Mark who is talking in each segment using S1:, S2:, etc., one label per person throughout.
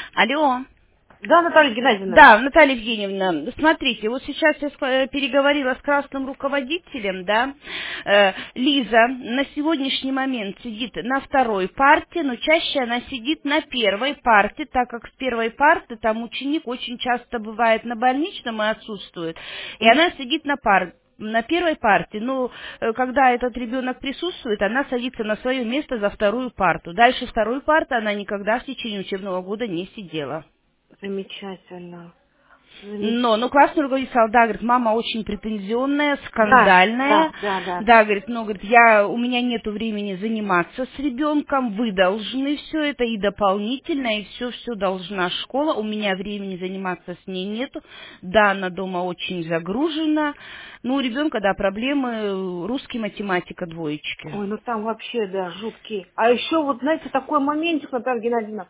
S1: Алло.
S2: Да, Наталья Геннадьевна.
S1: Да, Наталья Евгеньевна, смотрите, вот сейчас я переговорила с красным руководителем, да, Лиза на сегодняшний момент сидит на второй парте, но чаще она сидит на первой парте, так как с первой парты там ученик очень часто бывает на больничном и отсутствует, и она сидит на первой парте, но когда этот ребенок присутствует, она садится на свое место за вторую парту. Дальше второй парты она никогда в течение учебного года не сидела.
S2: Замечательно.
S1: Но классный руководитель сказал, да, говорит, мама очень претензионная,
S2: Да,
S1: скандальная,
S2: да, да, да.
S1: да, говорит, но, говорит, у меня нету времени заниматься с ребенком, вы должны все это и дополнительно, и все должна школа, у меня времени заниматься с ней нету, да, она дома очень загружена, ну, у ребенка, да, проблемы, русский, математика, двоечки.
S2: Ой, ну там вообще, да, жуткие. А еще вот, знаете, такой моментик, Наталья Геннадьевна.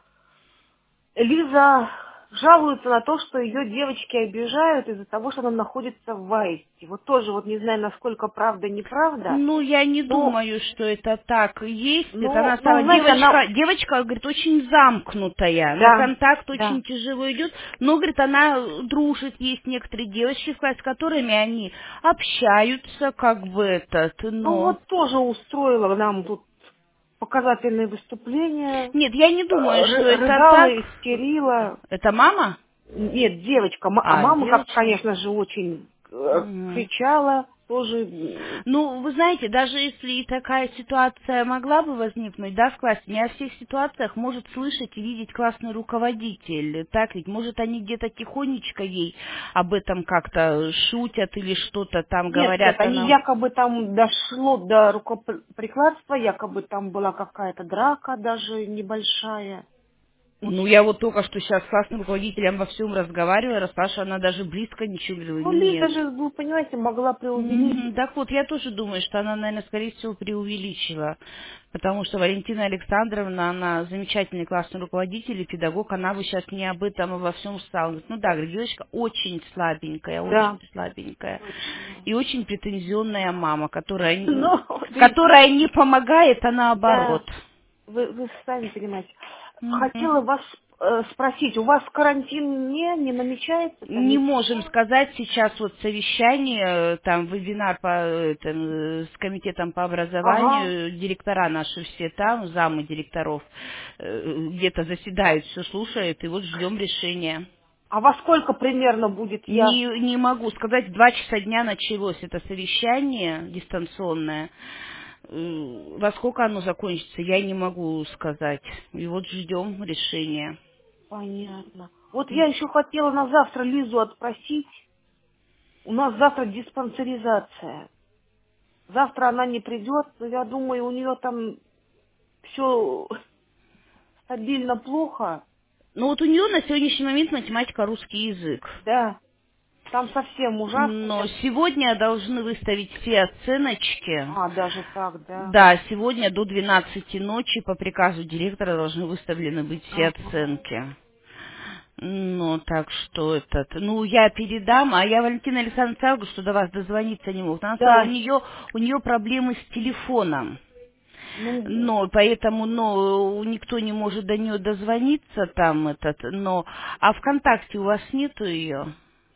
S2: Лиза жалуется на то, что ее девочки обижают из-за того, что она находится в Аисте. Вот тоже вот не знаю, насколько правда, неправда.
S1: Ну, я не
S2: Но,
S1: думаю, что это так и есть. Это
S2: но,
S1: она
S2: но,
S1: стала
S2: знаете, она...
S1: девочка, говорит, очень замкнутая. На
S2: Да,
S1: контакт
S2: да.
S1: очень тяжело идет. Но, говорит, она дружит. Есть некоторые девочки в классе, с которыми они общаются, как бы
S2: Ну
S1: но...
S2: вот тоже устроила нам тут показательные выступления,
S1: Нет, я не думаю, что это
S2: рыдала,
S1: так.
S2: истерила.
S1: Это мама?
S2: Нет, девочка, а
S1: А,
S2: мама, как,
S1: девочка.
S2: конечно же, очень
S1: Мгм.
S2: кричала, тоже.
S1: Ну, вы знаете, даже если и такая ситуация могла бы возникнуть, да, в классе, не о всех ситуациях может слышать и видеть классный руководитель, так ведь, может, они где-то тихонечко ей об этом как-то шутят или что-то там
S2: Нет, нет,
S1: говорят,
S2: они
S1: она...
S2: якобы там дошло до рукоприкладства, якобы там была какая-то драка даже небольшая. Вот.
S1: Ну, я вот только что сейчас с классным руководителем во всем разговаривала, Саша, она даже близко ничего говорила,
S2: Ну, Лиза
S1: нет.
S2: же, вы понимаете, могла
S1: Мгм.
S2: преувеличить.
S1: Так вот, я тоже думаю, что она, наверное, скорее всего, преувеличила. Потому что Валентина Александровна, она замечательный классный руководитель и педагог, она бы сейчас не об этом и во всем стала. Говорит, ну да, говорит, девочка
S2: Да,
S1: очень слабенькая.
S2: точно.
S1: И очень претензионная мама,
S2: Ну,
S1: которая не помогает, а наоборот.
S2: да, вы сами понимаете.
S1: Мгм.
S2: Хотела вас спросить, у вас карантин не намечается там
S1: Не
S2: ничего?
S1: можем сказать, сейчас вот совещание, там вебинар с комитетом по
S2: Ага.
S1: образованию, директора наши все там, замы директоров, где-то заседают, все слушают, и вот ждем решения.
S2: А во сколько примерно будет я?
S1: Не могу сказать, в 2 часа дня началось это совещание дистанционное. Во сколько оно закончится, я не могу сказать. И вот ждем решения.
S2: Понятно. Вот я еще хотела на завтра Лизу отпросить. У нас завтра диспансеризация. Завтра она не придет, но я думаю, у нее там все стабильно плохо.
S1: Ну вот у нее на сегодняшний момент математика, русский язык.
S2: Да, там совсем ужасно.
S1: Но сегодня должны выставить все оценочки.
S2: А, даже так, да.
S1: Да, сегодня до 12 ночи по приказу директора должны выставлены быть все
S2: Ага.
S1: оценки. Ну, так что ну, я передам, а я Валентина Александровна сказала, что до вас дозвониться не могут. Она сказала,
S2: Да,
S1: у нее проблемы с телефоном.
S2: ну,
S1: Но поэтому, никто не может до нее дозвониться там а ВКонтакте у вас нету ее?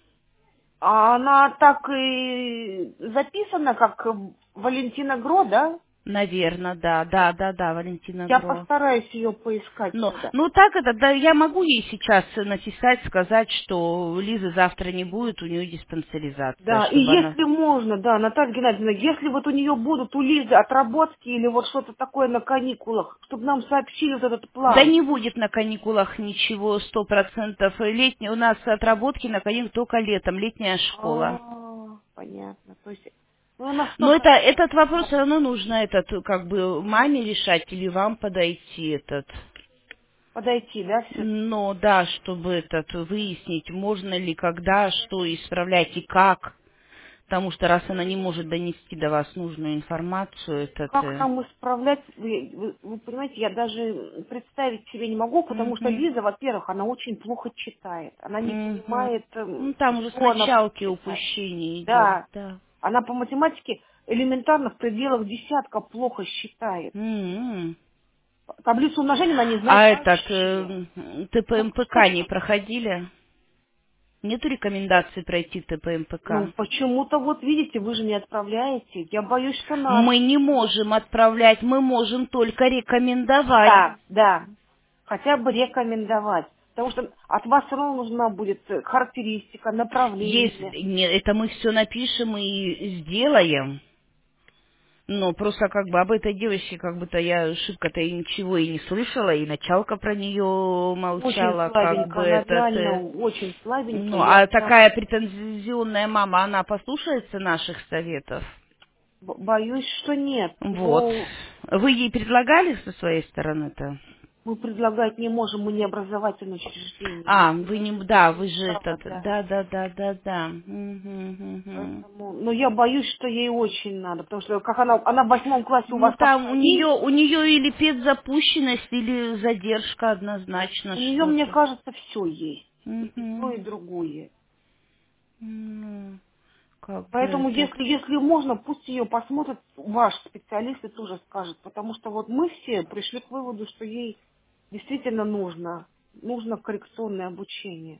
S2: а она так и записана, как Валентина Гро, да?
S1: Наверное, да, Валентина
S2: Я
S1: Гро.
S2: постараюсь ее поискать
S1: Но,
S2: тогда.
S1: ну так да, я могу ей сейчас написать, сказать, что Лизы завтра не будет, у нее диспансеризация,
S2: Да, и
S1: чтобы она...
S2: если можно, да, Наталья Геннадьевна, если вот у нее будут у Лизы отработки или вот что-то такое на каникулах, чтобы нам сообщили вот этот
S1: Да
S2: план.
S1: не будет на каникулах ничего, 100%. Летние, у нас отработки на каникулах только летом, летняя школа.
S2: Понятно. То есть, ну, она
S1: Но
S2: столько
S1: этот вопрос все равно нужно как бы маме решать или вам подойти
S2: подойти, да, все-таки.
S1: Но да, чтобы выяснить, можно ли, когда, что исправлять и как. Потому что раз она не может донести до вас нужную информацию,
S2: Как нам исправлять, вы понимаете, я даже представить себе не могу, потому что
S1: Мгм.
S2: Лиза, во-первых, она очень плохо читает. Она не
S1: Мгм.
S2: понимает,
S1: Ну, там уже с
S2: что она будет
S1: началки
S2: читать.
S1: упущение идет,
S2: Да,
S1: да.
S2: она по математике элементарно в пределах десятка плохо считает.
S1: М.
S2: Таблицу умножения она не знает
S1: А этот
S2: вообще.
S1: ТПМПК не проходили? Нету рекомендаций пройти
S2: Ну,
S1: ТПМПК?
S2: почему-то вот видите, вы же не отправляете. Я боюсь, что надо.
S1: Мы не можем отправлять, мы можем только рекомендовать.
S2: Да, да. Хотя бы рекомендовать. Потому что от вас все равно нужна будет характеристика, направление.
S1: Если нет, это мы все напишем и сделаем. Но просто как бы об этой девочке как будто я шибко-то и ничего и не слышала, и началка про нее
S2: Очень
S1: молчала, как бы
S2: слабенько, она
S1: этот...
S2: реально очень слабенькая.
S1: ну,
S2: Я
S1: а
S2: прям
S1: такая претензионная мама, она послушается наших советов?
S2: боюсь, что нет.
S1: Вот.
S2: Но
S1: Вы ей предлагали со своей стороны-то?
S2: мы предлагать не можем, мы не образовательное учреждение.
S1: А,
S2: Мы
S1: вы не...
S2: должны
S1: Да, вы
S2: иметь
S1: же
S2: право,
S1: этот...
S2: да.
S1: Да. Мгм.
S2: Поэтому, но я боюсь, что ей очень надо, потому что как она в 8 классе у
S1: Ну,
S2: вас
S1: там
S2: повторит,
S1: у нее или педзапущенность, или задержка однозначно
S2: у нее, мне
S1: что-то.
S2: кажется, все есть. И то,
S1: Мгм.
S2: и другое.
S1: Ну, как бы
S2: Поэтому,
S1: это...
S2: если можно, пусть ее посмотрит ваш специалист и тоже скажет. Потому что вот мы все пришли к выводу, что ей действительно нужно коррекционное обучение.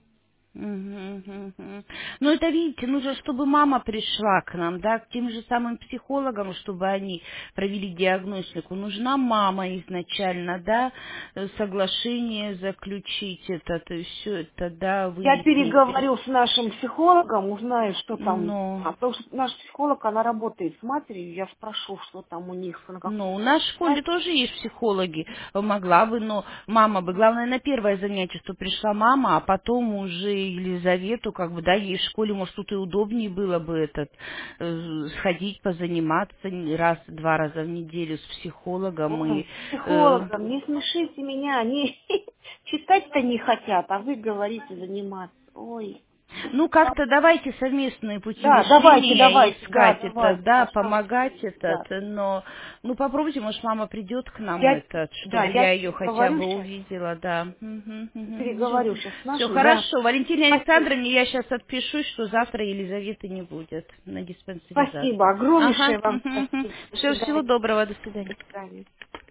S1: Мгм. Ну, это, видите, нужно, чтобы мама пришла к нам, да, к тем же самым психологам, чтобы они провели диагностику. Нужна мама изначально, да, соглашение заключить это, то есть все это, да,
S2: Я
S1: выйти.
S2: переговорю с нашим психологом, узнаю, что там.
S1: Но...
S2: Потому что наш психолог, она работает с матерью, я спрошу, что там у них, на
S1: Ну,
S2: каком
S1: у нас в школе
S2: этапе.
S1: тоже есть психологи. Могла бы, но мама бы, главное, на первое занятие, что пришла мама, а потом уже Елизавету, как бы, да, ей в школе, может, тут и удобнее было бы сходить, позаниматься раз-два раза в неделю с психологом. И,
S2: Ой, с психологом, не смешите меня, они читать-то не хотят, а вы говорите заниматься. Ой.
S1: ну, как-то давайте совместные пути
S2: Да,
S1: решения
S2: да,
S1: искать это,
S2: давайте,
S1: да,
S2: да, что
S1: помогать
S2: есть,
S1: этот,
S2: да.
S1: но, ну, попробуйте, может, мама придет к нам
S2: Я,
S1: этот,
S2: да,
S1: чтобы
S2: я
S1: я ее хотя
S2: переговорю
S1: бы
S2: сейчас,
S1: увидела, да.
S2: переговорю сейчас с
S1: Все
S2: нашим, я...
S1: хорошо. Валентине
S2: Спасибо.
S1: Александровне я сейчас отпишусь, что завтра Елизаветы не будет на
S2: Спасибо,
S1: диспансеризацию. Ага.
S2: огромнейшее вам спасибо. До
S1: Все, всего
S2: свидания.
S1: доброго, до
S2: До
S1: свидания.
S2: свидания.